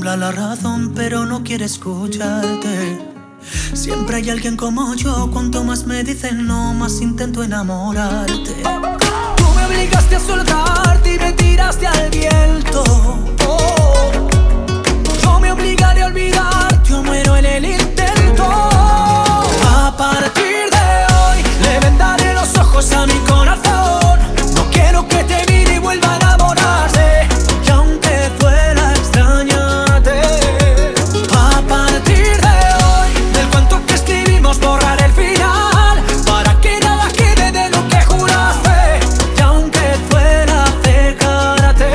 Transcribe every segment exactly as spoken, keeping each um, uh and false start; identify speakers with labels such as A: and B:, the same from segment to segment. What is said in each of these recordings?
A: tiembla la razón, pero no quiere escucharte. Siempre hay alguien como yo. Cuanto más me dicen no, más intento enamorarte. Tú me obligaste a soltarte y me tiraste al viento. Oh. Yo me obligaré a olvidarte o muero en el intento. A partir de hoy le vendaré los ojos a mi corazón. No quiero que te mire y vuelva a enamorarse. Y aunque duela extrañarte, a partir de hoy del cuento que escribimos borraré el final, para que nada quede de lo que juraste. Y aunque duela dejarte,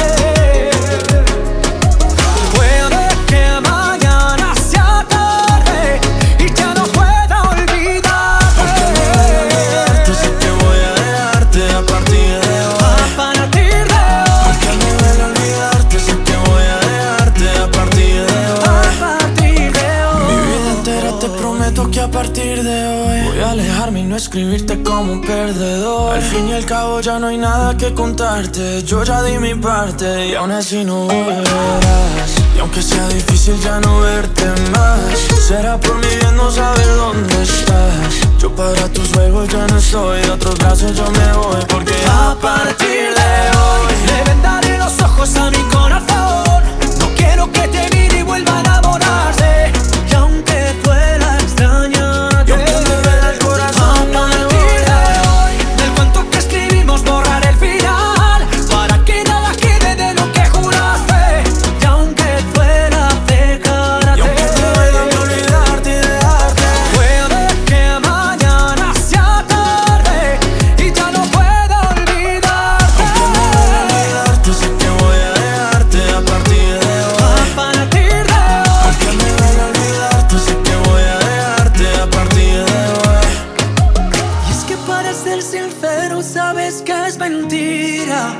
A: puede que mañana sea tarde y ya no pueda olvidarte.
B: Porque sé que voy a dejarte a partir de hoy.
A: A partir de hoy,
B: Porque me duele olvidarte, sé que voy a dejarte a partir de hoy.
A: a partir de hoy.
B: Mi vida entera te prometo que a partir de hoy voy a alejarme y no escribirte como un perdedor. Al fin y al cabo ya no hay nada que contarte. Yo ya di mi parte y aún así no volverás. Y aunque sea difícil ya no verte más, será por mi bien no saber dónde estás. Yo para tus juegos ya no estoy, de otros brazos yo me voy. Porque
A: A partir de hoy le vendaré los ojos a mi corazón. No quiero que te mire y vuelva a enamorarse. Y aunque duela extrañarte,
B: Y aunque me duela el corazón, no
A: a
B: me
A: partir de
B: voy.
A: hoy del cuento que escribimos borraré el final, para que nada quede de lo que juraste. Y aunque duela dejarte,
B: Y aunque me duela olvidarte y dejarte,
A: puede que mañana sea tarde y ya no pueda olvidarte.
B: olvidarte, sé que voy a dejarte a partir de hoy.
A: A partir de hoy,
B: Aunque me duele olvidarte, sé que voy a dejarte a partir de hoy.
A: y es que para ser sincero sabes que es mentira.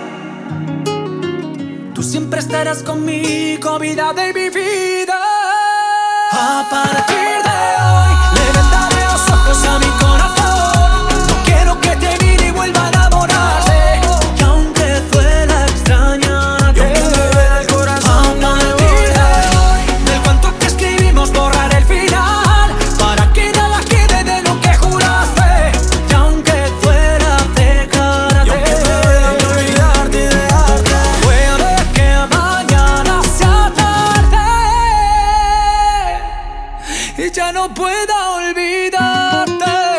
A: Tú siempre estarás conmigo, vida de mi vida. A partir de hoy le vendaré los ojos a mi corazón. No quiero que te mire y vuelva a enamorarse. Y aunque duela extrañarte,
B: Y aunque me duela el corazón, no
A: a
B: me
A: partir
B: voy.
A: de hoy del cuento que escribimos borraré el final, para que nada quede de lo que juraste. Y aunque duela dejarte,
B: Y aunque me duela olvidarte y dejarte,
A: puede que mañana sea tarde y ya no pueda olvidarte.